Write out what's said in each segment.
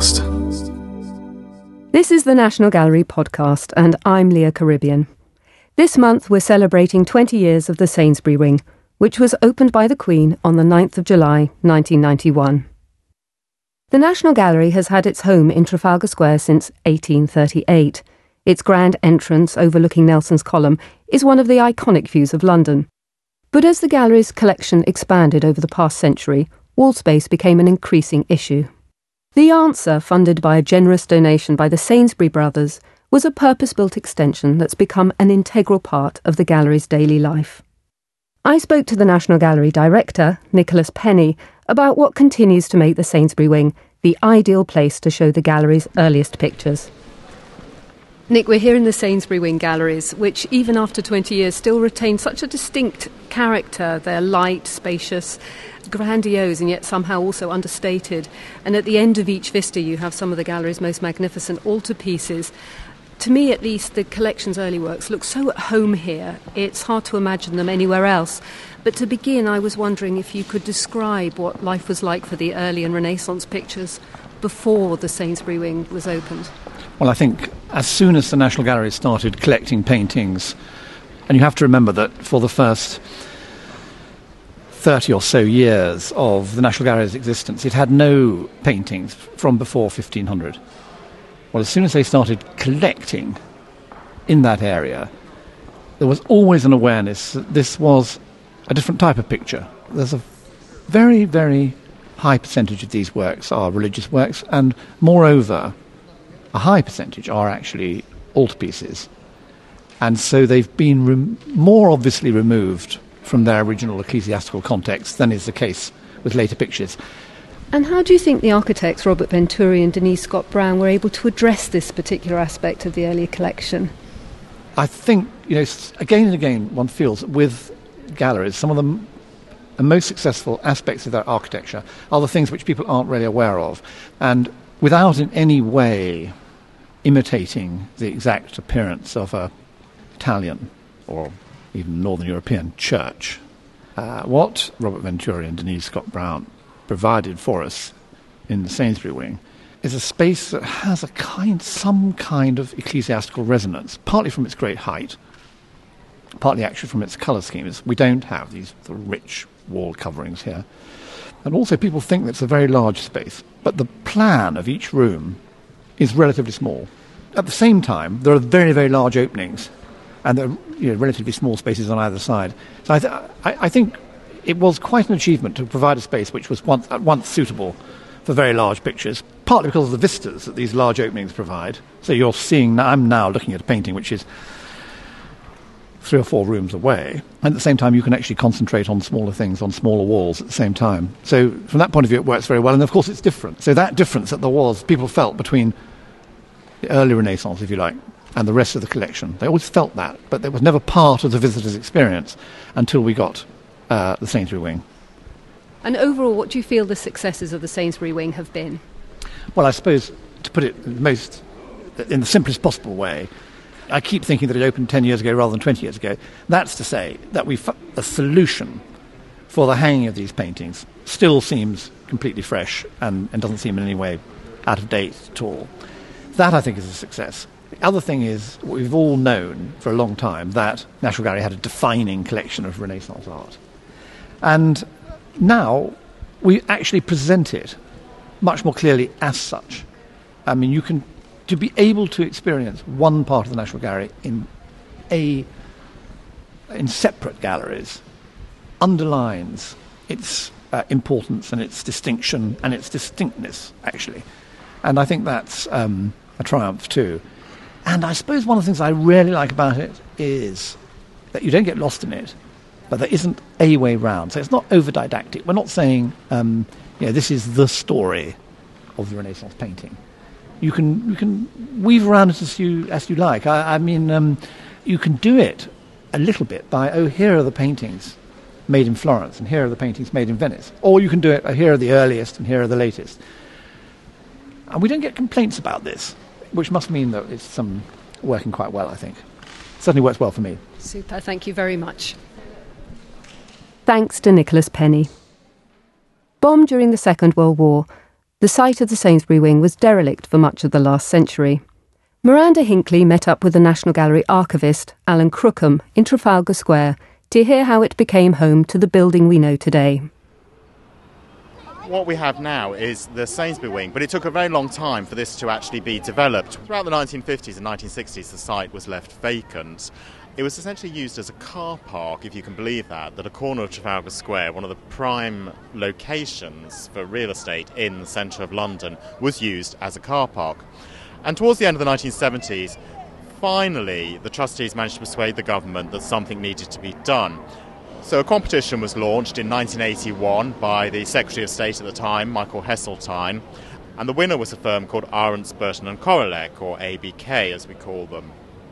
podcast. This is the National Gallery podcast, and I'm Leah Caribbean. This month we're celebrating 20 years of the Sainsbury Wing, which was opened by the Queen on the 9th of July 1991. The National Gallery has had its home in Trafalgar Square since 1838. Its grand entrance overlooking Nelson's Column is one of the iconic views of London. But as the gallery's collection expanded over the past century, wall space became an increasing issue. The answer, funded by a generous donation by the Sainsbury brothers, was a purpose-built extension that's become an integral part of the gallery's daily life. I spoke to the National Gallery director, Nicholas Penny, about what continues to make the Sainsbury Wing the ideal place to show the gallery's earliest pictures. Nick, we're here in the Sainsbury Wing galleries, which even after 20 years still retain such a distinct character. They're light, spacious, grandiose, and yet somehow also understated. And at the end of each vista you have some of the gallery's most magnificent altarpieces. To me, at least, the collection's early works look so at home here, it's hard to imagine them anywhere else. But to begin, I was wondering if you could describe what life was like for the early and Renaissance pictures before the Sainsbury Wing was opened. Well, I think as soon as the National Gallery started collecting paintings, and you have to remember that for the first 30 or so years of the National Gallery's existence, it had no paintings from before 1500. Well, as soon as they started collecting in that area, there was always an awareness that this was a different type of picture. There's a very, very high percentage of these works are religious works, and moreover, a high percentage are actually altarpieces. And so they've been more obviously removed from their original ecclesiastical context than is the case with later pictures. And how do you think the architects Robert Venturi and Denise Scott Brown were able to address this particular aspect of the earlier collection? I think, again and again one feels that with galleries, some of the most successful aspects of their architecture are the things which people aren't really aware of. And without in any way imitating the exact appearance of an Italian or even Northern European church, what Robert Venturi and Denise Scott Brown provided for us in the Sainsbury Wing is a space that has some kind of ecclesiastical resonance, partly from its great height, partly actually from its colour schemes. We don't have these rich wall coverings here. And also people think that it's a very large space, but the plan of each room is relatively small. At the same time, there are very, very large openings, and there are relatively small spaces on either side. So I think it was quite an achievement to provide a space which was at once suitable for very large pictures, partly because of the vistas that these large openings provide. So you're seeing, I'm now looking at a painting which is 3 or 4 rooms away, and at the same time you can actually concentrate on smaller things, on smaller walls at the same time. So from that point of view it works very well, and of course it's different. So that difference that there was, people felt between the early Renaissance, if you like, and the rest of the collection. They always felt that, but it was never part of the visitor's experience until we got the Sainsbury Wing. And overall, what do you feel the successes of the Sainsbury Wing have been? Well, I suppose, to put it in the simplest possible way, I keep thinking that it opened 10 years ago rather than 20 years ago. That's to say that a solution for the hanging of these paintings still seems completely fresh and doesn't seem in any way out of date at all. That, I think, is a success. The other thing is, we've all known for a long time that National Gallery had a defining collection of Renaissance art. And now we actually present it much more clearly as such. I mean, to be able to experience one part of the National Gallery in separate galleries underlines its importance and its distinction and its distinctness, actually. And I think that's a triumph too. And I suppose one of the things I really like about it is that you don't get lost in it, but there isn't a way round. So it's not over-didactic. We're not saying, this is the story of the Renaissance painting. You can weave around it as you like. I mean, you can do it a little bit by, here are the paintings made in Florence, and here are the paintings made in Venice. Or you can do it, here are the earliest, and here are the latest. And we don't get complaints about this, which must mean that it's working quite well, I think. Certainly works well for me. Super, thank you very much. Thanks to Nicholas Penny. Bombed during the Second World War, The site of the Sainsbury Wing was derelict for much of the last century. Miranda Hinckley met up with the National Gallery archivist Alan Crookham in Trafalgar Square to hear how it became home to the building we know today. What we have now is the Sainsbury Wing, but it took a very long time for this to actually be developed. Throughout the 1950s and 1960s, the site was left vacant. It was essentially used as a car park, if you can believe that, at a corner of Trafalgar Square, one of the prime locations for real estate in the centre of London, was used as a car park. And towards the end of the 1970s, finally, the trustees managed to persuade the government that something needed to be done. So a competition was launched in 1981 by the Secretary of State at the time, Michael Heseltine, and the winner was a firm called Arendts, Burton and Korolek, or ABK as we call them.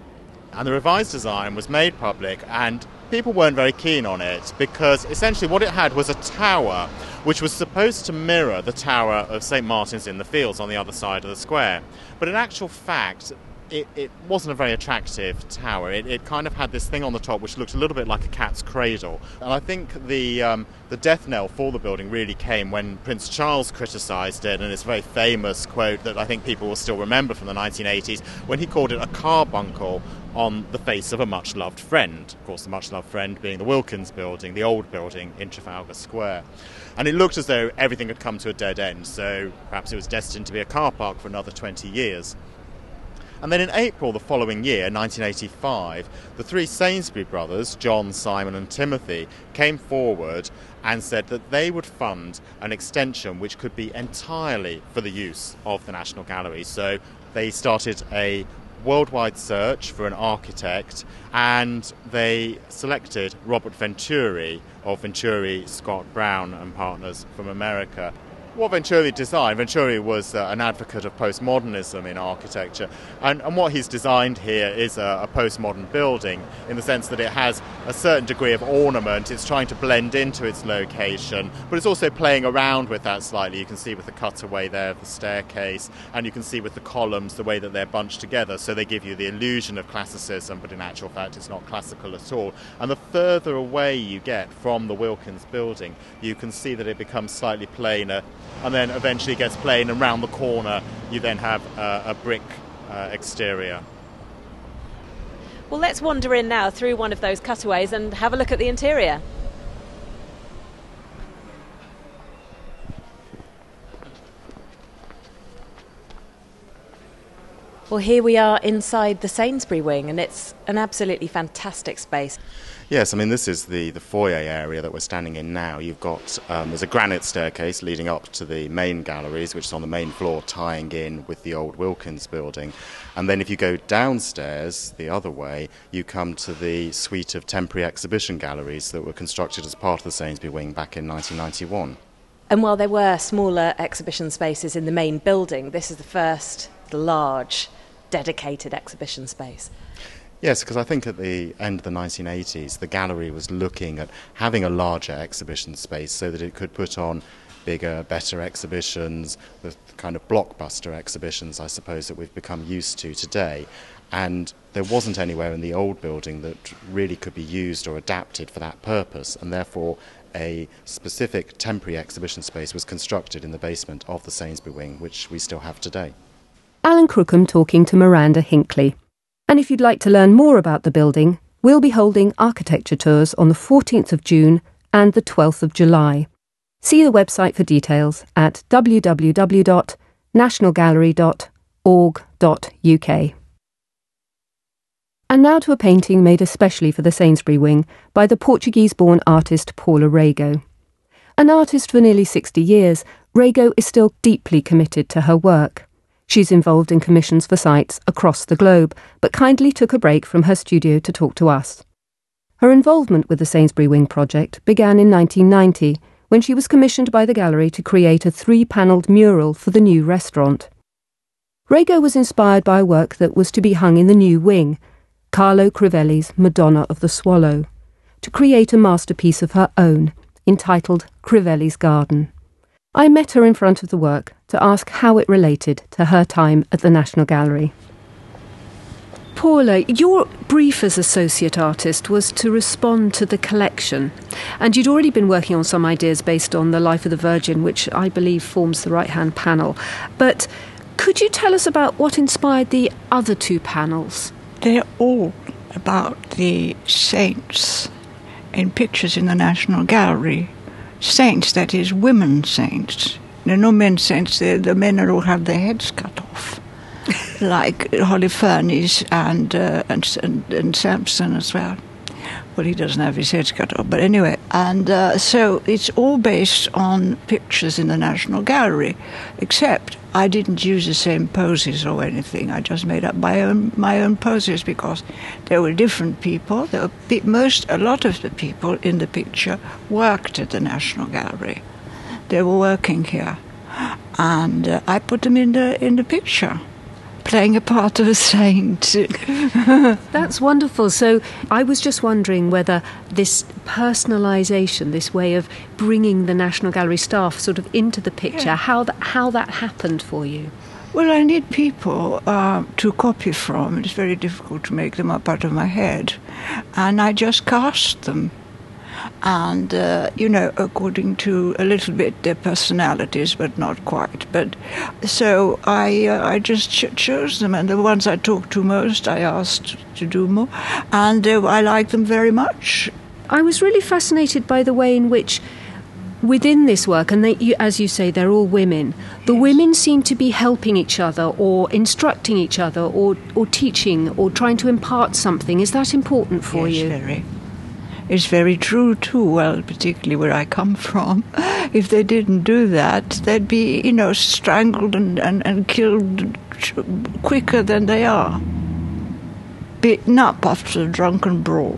And the revised design was made public, and people weren't very keen on it because essentially what it had was a tower which was supposed to mirror the tower of St Martin's in the Fields on the other side of the square. But in actual fact, it wasn't a very attractive tower. It kind of had this thing on the top which looked a little bit like a cat's cradle. And I think the death knell for the building really came when Prince Charles criticised it, and it's a very famous quote that I think people will still remember from the 1980s, when he called it a carbuncle on the face of a much-loved friend. Of course, the much-loved friend being the Wilkins building, the old building in Trafalgar Square. And it looked as though everything had come to a dead end, so perhaps it was destined to be a car park for another 20 years. And then in April the following year, 1985, the three Sainsbury brothers, John, Simon and Timothy, came forward and said that they would fund an extension which could be entirely for the use of the National Gallery. So they started a worldwide search for an architect, and they selected Robert Venturi of Venturi, Scott Brown and Partners from America. What Venturi designed, Venturi was an advocate of postmodernism in architecture, and what he's designed here is a postmodern building in the sense that it has a certain degree of ornament. It's trying to blend into its location, but it's also playing around with that slightly. You can see with the cutaway there of the staircase, and you can see with the columns the way that they're bunched together, so they give you the illusion of classicism, but in actual fact it's not classical at all. And the further away you get from the Wilkins building, you can see that it becomes slightly plainer, and then eventually gets plain, and round the corner you then have a brick exterior. Well, let's wander in now through one of those cutaways and have a look at the interior. Well, here we are inside the Sainsbury Wing, and it's an absolutely fantastic space. Yes, I mean, this is the foyer area that we're standing in now. You've got, there's a granite staircase leading up to the main galleries, which is on the main floor, tying in with the old Wilkins building. And then if you go downstairs the other way, you come to the suite of temporary exhibition galleries that were constructed as part of the Sainsbury Wing back in 1991. And while there were smaller exhibition spaces in the main building, this is the first large dedicated exhibition space. Yes, because I think at the end of the 1980s, the gallery was looking at having a larger exhibition space so that it could put on bigger, better exhibitions, the kind of blockbuster exhibitions, I suppose, that we've become used to today. And there wasn't anywhere in the old building that really could be used or adapted for that purpose, and therefore a specific temporary exhibition space was constructed in the basement of the Sainsbury Wing, which we still have today. Alan Crookham talking to Miranda Hinckley. And if you'd like to learn more about the building, we'll be holding architecture tours on the 14th of June and the 12th of July. See the website for details at www.nationalgallery.org.uk. And now to a painting made especially for the Sainsbury Wing by the Portuguese-born artist Paula Rego. An artist for nearly 60 years, Rego is still deeply committed to her work. She's involved in commissions for sites across the globe, but kindly took a break from her studio to talk to us. Her involvement with the Sainsbury Wing project began in 1990, when she was commissioned by the gallery to create a 3-panelled mural for the new restaurant. Rego was inspired by a work that was to be hung in the new wing, Carlo Crivelli's Madonna of the Swallow, to create a masterpiece of her own, entitled Crivelli's Garden. I met her in front of the work to ask how it related to her time at the National Gallery. Paula, your brief as associate artist was to respond to the collection, and you'd already been working on some ideas based on the Life of the Virgin, which I believe forms the right-hand panel. But could you tell us about what inspired the other two panels? They're all about the saints in pictures in the National Gallery. Saints, that is, women saints. There are no men saints. The men all have their heads cut off. Like Holofernes and Samson as well. Well, he doesn't have his head cut off, but anyway. And so it's all based on pictures in the National Gallery, except I didn't use the same poses or anything. I just made up my own poses because there were different people. There were a lot of the people in the picture worked at the National Gallery. They were working here, and I put them in the picture, playing a part of a saint. That's wonderful. So I was just wondering whether this personalisation, this way of bringing the National Gallery staff sort of into the picture, how that happened for you. Well, I need people to copy from. It's very difficult to make them up out of my head. And I just cast them. And, according to a little bit their personalities, but not quite. But so I just chose them, and the ones I talked to most, I asked to do more, and I like them very much. I was really fascinated by the way in which, within this work, and as you say, they're all women, the women seem to be helping each other, or instructing each other, or teaching, or trying to impart something. Is that important for you? Yes, very. It's very true too, well, particularly where I come from. If they didn't do that, they'd be, strangled and killed quicker than they are. Beaten up after a drunken brawl.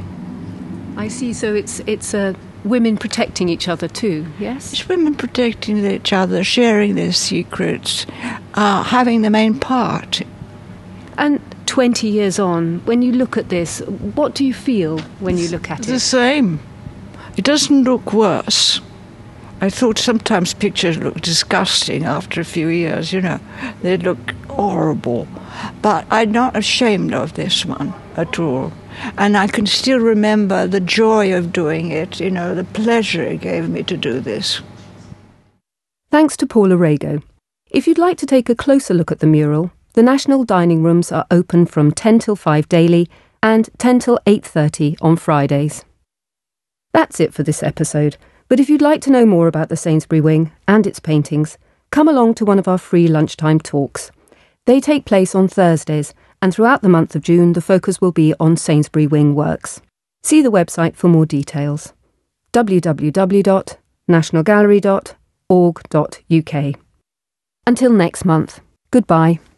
I see, so it's women protecting each other too, yes? It's women protecting each other, sharing their secrets, having the main part. And 20 years on, when you look at this, what do you feel when you look at it? The same. It doesn't look worse. I thought sometimes pictures look disgusting after a few years, They look horrible. But I'm not ashamed of this one at all. And I can still remember the joy of doing it, the pleasure it gave me to do this. Thanks to Paula Rego. If you'd like to take a closer look at the mural, the National Dining Rooms are open from 10 till 5 daily and 10 till 8:30 on Fridays. That's it for this episode, but if you'd like to know more about the Sainsbury Wing and its paintings, come along to one of our free lunchtime talks. They take place on Thursdays, and throughout the month of June the focus will be on Sainsbury Wing works. See the website for more details: www.nationalgallery.org.uk. Until next month, goodbye.